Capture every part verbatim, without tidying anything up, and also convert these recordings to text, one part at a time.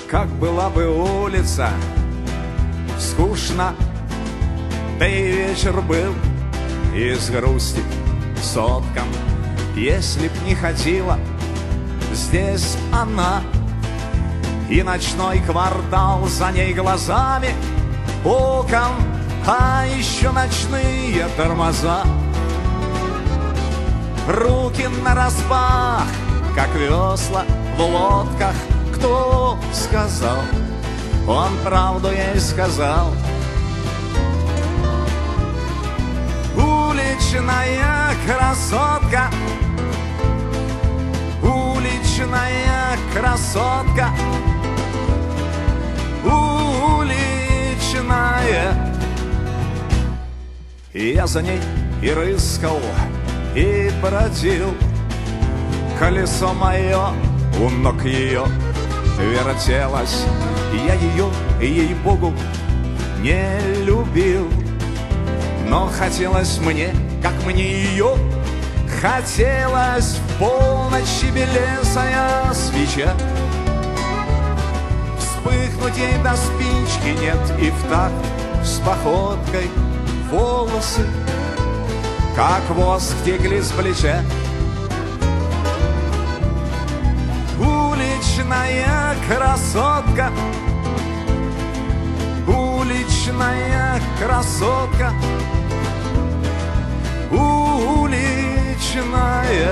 как была бы улица скучно, да и вечер был из грусти соткан. Если б не ходила здесь она, и ночной квартал за ней глазами окон, а еще ночные тормоза, руки нараспах, как весла в лодках. Кто сказал? Он правду ей сказал. Уличная красотка, уличная красотка, уличная. И я за ней и рыскал, и бродил. Колесо мое у ног ее вертелось. Я ее, ей-богу, не любил, но хотелось мне, как мне ее. Хотелось в полночь белесая свеча вспыхнуть ей до спички нет, и в такт с походкой волосы, как воск, текли с плеча. Уличная красотка, уличная красотка, уличная.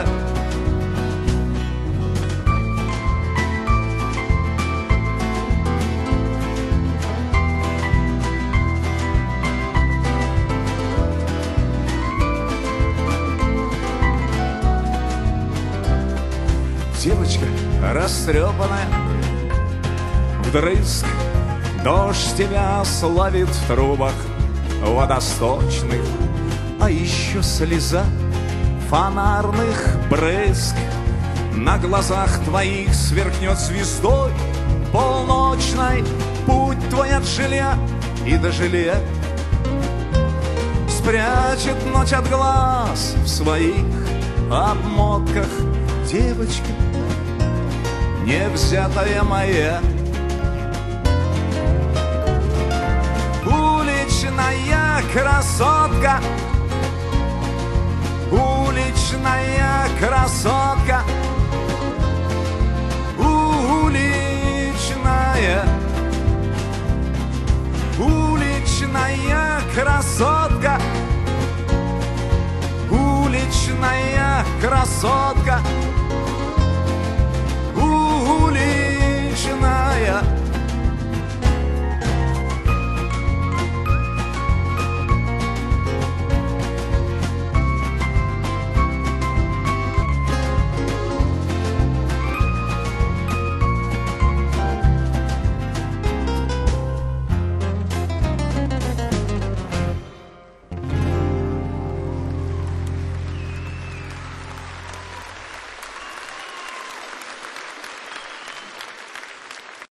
Девочка растрепанная, вдрызг дождь тебя славит в трубах водосточных, а еще слеза фонарных брызг на глазах твоих сверкнет звездой полночной. Путь твой от жилья и до жилья спрячет ночь от глаз в своих обмотках. Девочка, не взятая моя, уличная красотка, уличная красотка, уличная, уличная красотка, уличная красотка.